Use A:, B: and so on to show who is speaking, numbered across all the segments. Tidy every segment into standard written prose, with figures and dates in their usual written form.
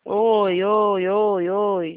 A: Oi, oi, oi, oi.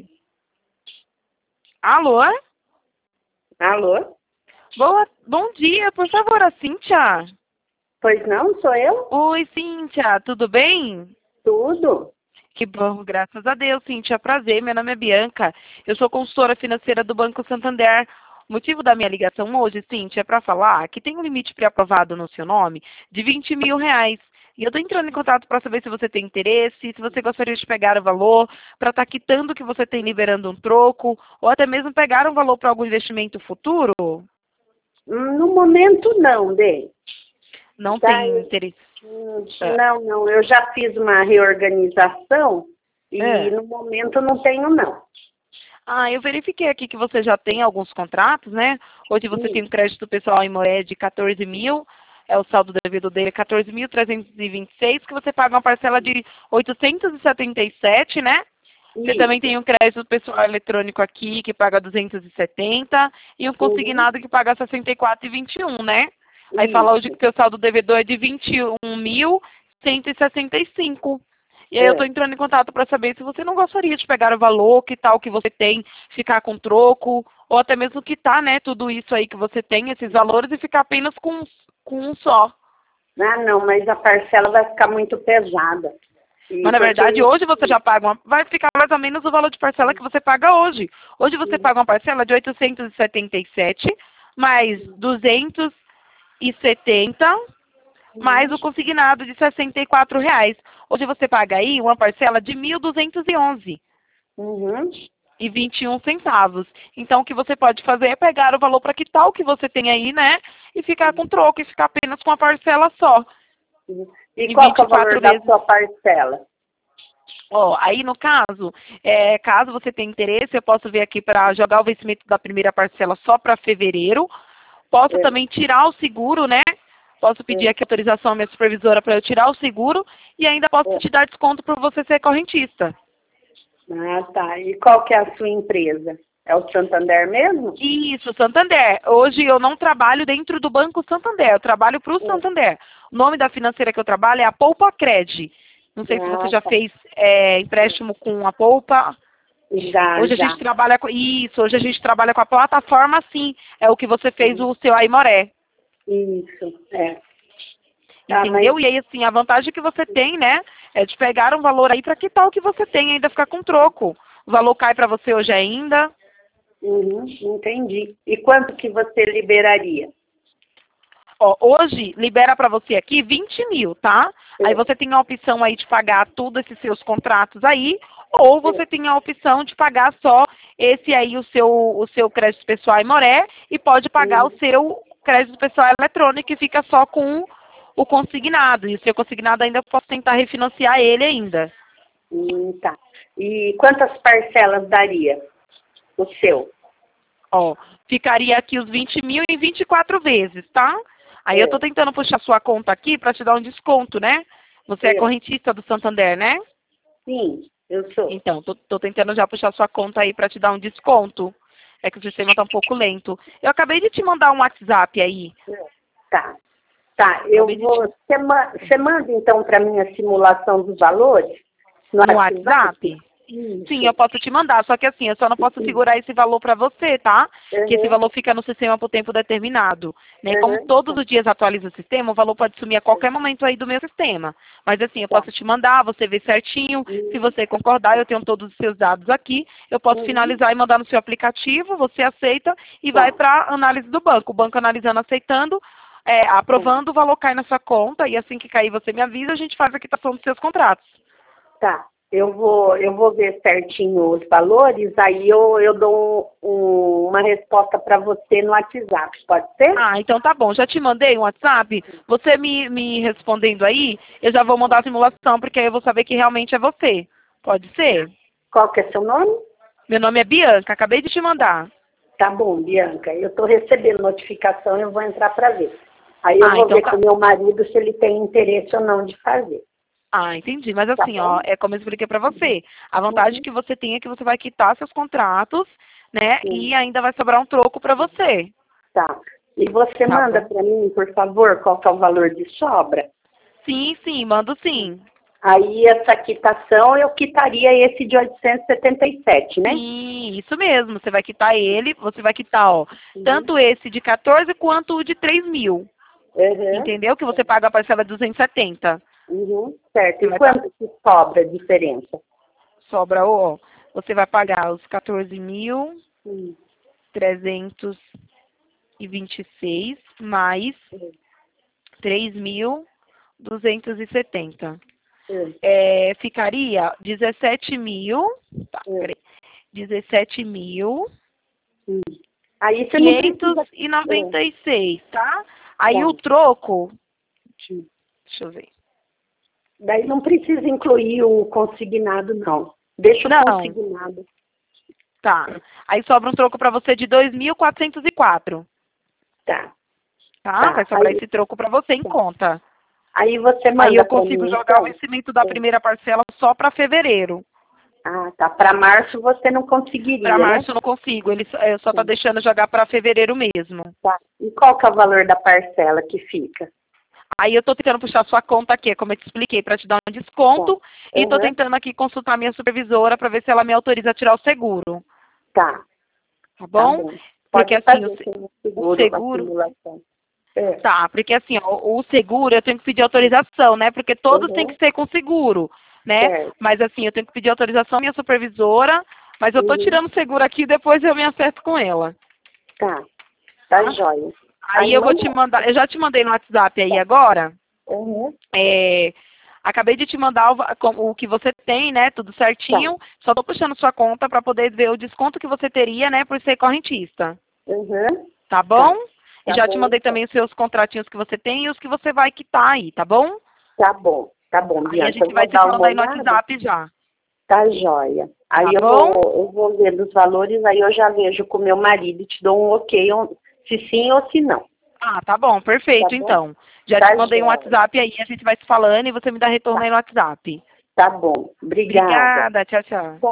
A: Alô?
B: Alô?
A: Bom dia, por favor, a Cíntia.
B: Pois não, sou eu?
A: Oi, Cíntia, tudo bem?
B: Tudo?
A: Que bom, graças a Deus, Cíntia. Prazer, meu nome é Bianca. Eu sou consultora financeira do Banco Santander. O motivo da minha ligação hoje, Cíntia, é para falar que tem um limite pré-aprovado no seu nome de R$ 20.000. E eu estou entrando em contato para saber se você tem interesse, se você gostaria de pegar o valor, para estar quitando o que você tem liberando um troco, ou até mesmo pegar um valor para algum investimento futuro.
B: No momento não, bem.
A: Não
B: Tá?
A: tem interesse. Ah,
B: Não, eu já fiz uma reorganização e
A: é.
B: no momento não tenho não.
A: Eu verifiquei aqui que você já tem alguns contratos, né? Hoje você tem um
B: Isso,
A: crédito pessoal em Moé de 14 mil, o saldo devido dele é 14.326, que você paga uma parcela de 877, né? Você também
B: isso.
A: tem um crédito pessoal eletrônico aqui, que paga 270, e um
B: Uhum,
A: consignado que paga 64,21, né? Aí fala hoje que
B: isso.
A: o seu saldo devedor é de 21.165. E aí eu estou
B: É.
A: entrando em contato para saber se você não gostaria de pegar o valor, que tal que você tem, ficar com troco, ou até mesmo quitar, né, tudo isso aí que você tem, esses valores, e ficar apenas com um só.
B: Ah, não, mas a parcela vai ficar muito pesada. E
A: Mas na verdade,
B: porque
A: hoje você já paga vai ficar mais ou menos o valor de parcela que você paga hoje. Hoje você paga uma parcela de 877, mais 270, mais o consignado de R$ 64. Hoje você paga aí uma parcela de 1.211
B: uhum,
A: e 21 centavos. Então, o que você pode fazer é pegar o valor para quitar o que você tem aí, né? E ficar com troco, e ficar apenas com uma parcela só,
B: uhum. E
A: em
B: qual que é o
A: 24
B: valor da
A: vezes.
B: sua parcela?
A: Ó, aí no caso, caso você tenha interesse, eu posso ver aqui para jogar o vencimento da primeira parcela só para fevereiro. Posso
B: É,
A: também tirar o seguro, né? Posso pedir
B: é,
A: aqui autorização à minha supervisora para eu tirar o seguro e ainda posso
B: é.
A: te dar desconto por você ser correntista.
B: Ah, tá. E qual que é a sua empresa? É o Santander mesmo?
A: Isso, Santander. Hoje eu não trabalho dentro do Banco Santander, eu trabalho para o
B: É.
A: Santander. O nome da financeira que eu trabalho é a Poupa Cred. Não sei se você
B: Ah,
A: já
B: tá.
A: fez empréstimo com a Poupa.
B: Já,
A: Hoje a gente
B: já.
A: trabalha com isso, hoje a gente trabalha com a plataforma, sim. É o que você fez
B: Uhum.
A: o seu Aimoré.
B: Isso, é. Tá, mas
A: Entendeu? E aí, assim, a vantagem que você tem, né, é de pegar um valor aí para quitar o que você tem e ainda ficar com troco. O valor cai para você hoje ainda.
B: entendi. E quanto que você liberaria?
A: Ó, hoje libera para você aqui 20 mil, tá? Aí
B: É,
A: você tem a opção aí de pagar todos esses seus contratos aí, ou você
B: é.
A: tem a opção de pagar só esse aí, o seu crédito pessoal Aimoré, e pode pagar o
B: Uhum.
A: seu crédito pessoal eletrônico e fica só com o consignado. E o seu consignado ainda eu posso tentar refinanciar ele ainda.
B: Tá. E quantas parcelas daria o seu?
A: Ó, ficaria aqui os 20 mil em 24 vezes, tá? Aí eu tô
B: É,
A: tentando puxar sua conta aqui para te dar um desconto, né? Você é
B: é.
A: correntista do Santander, né?
B: Sim, eu sou.
A: Então, tô tentando já puxar sua conta aí para te dar um desconto. É que o sistema tá um pouco lento. Eu acabei de te mandar um WhatsApp aí.
B: É. Tá. Tá, eu
A: Acabei de
B: vou.
A: te...
B: Você manda então para mim a simulação dos valores no
A: No
B: WhatsApp?
A: WhatsApp? Sim, eu
B: Isso.
A: posso te mandar, só que assim, eu só não posso segurar esse valor para você, tá? Que esse
B: Uhum,
A: valor fica no sistema por tempo determinado, né? Como
B: uhum.
A: todos os dias atualiza o sistema, o valor pode sumir a qualquer momento aí do meu sistema. Mas assim, eu
B: Tá.
A: posso te mandar, você vê certinho, se
B: Uhum,
A: você concordar, eu tenho todos os seus dados aqui, eu posso
B: uhum.
A: finalizar e mandar no seu aplicativo, você aceita e vai
B: Tá.
A: para análise do banco. O banco analisando, aceitando, aprovando, o valor cai na sua conta e assim que cair você me avisa, a gente faz a quitação dos seus contratos.
B: Tá. Eu vou ver certinho os valores, aí eu dou uma resposta para você no WhatsApp, pode ser?
A: Então tá bom. Já te mandei um WhatsApp. Você me respondendo aí, eu já vou mandar a simulação, porque aí eu vou saber que realmente é você. Pode ser?
B: Qual que é seu nome?
A: Meu nome é Bianca, acabei de te mandar.
B: Tá bom, Bianca. Eu estou recebendo notificação, eu vou entrar para ver. Aí eu vou
A: Então
B: ver com
A: tá.
B: meu marido se ele tem interesse ou não de fazer.
A: Entendi. Mas
B: Tá
A: assim, ó,
B: bom?
A: é como eu expliquei pra você. A vantagem
B: Uhum.
A: que você tem é que você vai quitar seus contratos, né?
B: Sim.
A: E ainda vai sobrar um troco pra você.
B: Tá. E você
A: Tá
B: manda
A: bom?
B: para mim, por favor, qual que é o valor de sobra?
A: Sim, sim, mando sim.
B: Aí essa quitação, eu quitaria esse de 877, né?
A: Sim, isso mesmo. Você vai quitar ele, você vai quitar, ó, tanto esse de 14 quanto o de 3.000.
B: Uhum.
A: Entendeu? Que você paga a parcela de 270.
B: Certo.
A: Você
B: E
A: vai
B: quanto que sobra a diferença?
A: Sobra, ó, você vai pagar os 14.326 mais 3.270. Ficaria 17.000, tá, peraí, 17.596,
B: Aí você não precisa...
A: tá? Aí o troco, deixa eu ver.
B: Daí não precisa incluir o consignado, não. Deixa o consignado.
A: Tá. Aí sobra um troco para você de 2.404.
B: Tá.
A: Vai sobrar esse troco para você em conta.
B: Aí você manda.
A: Aí eu consigo jogar o vencimento da primeira parcela só para fevereiro.
B: Ah, tá. Para março você não conseguiria,
A: Para março
B: né?
A: eu não consigo. Ele só tá deixando jogar para fevereiro mesmo.
B: Tá. E qual que é o valor da parcela que fica?
A: Aí eu tô tentando puxar sua conta aqui, como eu te expliquei, para te dar um desconto. E tô tentando aqui consultar minha supervisora para ver se ela me autoriza a tirar o seguro.
B: Tá.
A: Tá bom? Porque assim, o seguro...
B: É.
A: Tá, porque assim, ó, o seguro eu tenho que pedir autorização, né? Porque todos têm que ser com seguro, né?
B: Certo.
A: Mas assim, eu tenho que pedir autorização à minha supervisora, mas eu tô tirando o seguro aqui e depois eu me acerto com ela.
B: Tá. Tá jóia.
A: Aí eu vou te mandar, eu já te mandei no WhatsApp aí agora. Acabei de te mandar o que você tem, né? Tudo certinho. Só tô puxando sua conta para poder ver o desconto que você teria, né? Por ser correntista. Tá bom? E já te mandei também os seus contratinhos que você tem e os que você vai quitar aí, tá bom?
B: Tá bom, Bianca.
A: Aí a gente vai se falando aí no WhatsApp já.
B: Tá jóia. Aí eu vou ver os valores, aí eu já vejo com o meu marido e te dou um ok, se sim ou se não.
A: Ah, tá bom, perfeito, então. Já te mandei um WhatsApp aí, a gente vai se falando e você me dá retorno aí no WhatsApp.
B: Tá bom. Obrigada.
A: Obrigada, tchau, tchau.